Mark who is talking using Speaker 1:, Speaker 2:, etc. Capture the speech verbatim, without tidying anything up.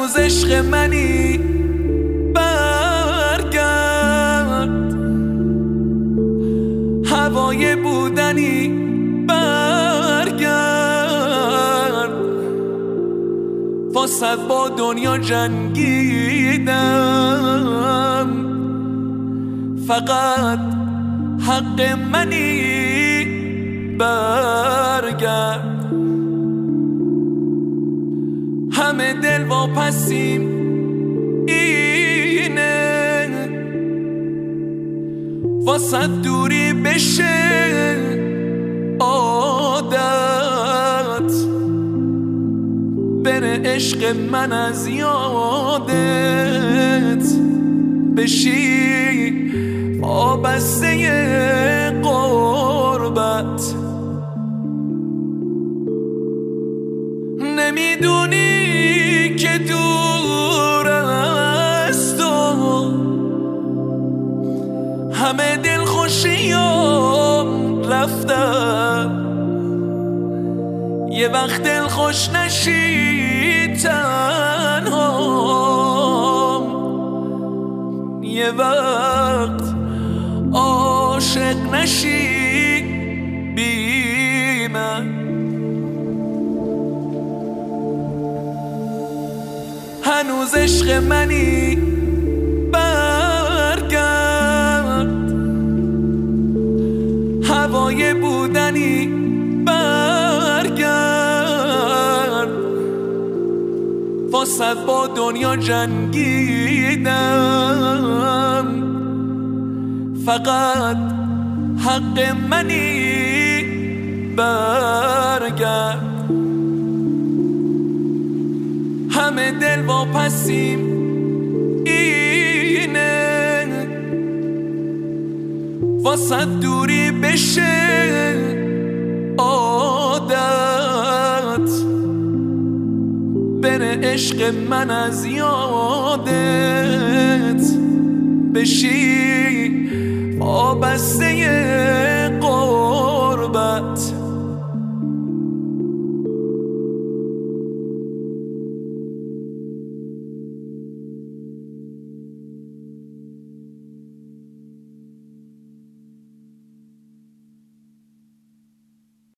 Speaker 1: هنوز عشق منی برگرد، هوای بودنی برگرد، واسه با دنیا جنگیدم، فقط حق منی برگرد. همه دل واپسیم اینه، واسه دوری بشه عادت، بره عشق من از یادت، بشی وابسته غربت. نمیدونی که دور است و همه دل خوشیام رفتن، یه وقت دل خوش نشی تنهام، یه وقت عاشق نشی بی من. هنوز عشق منی برگرد، هوای بودنی برگرد، واسه با دنیا جنگیدم، فقط حق منی برگرد. همه دل واپسیم اینه، واسه دوری بشه عادت، بره عشق من از یادت، بشی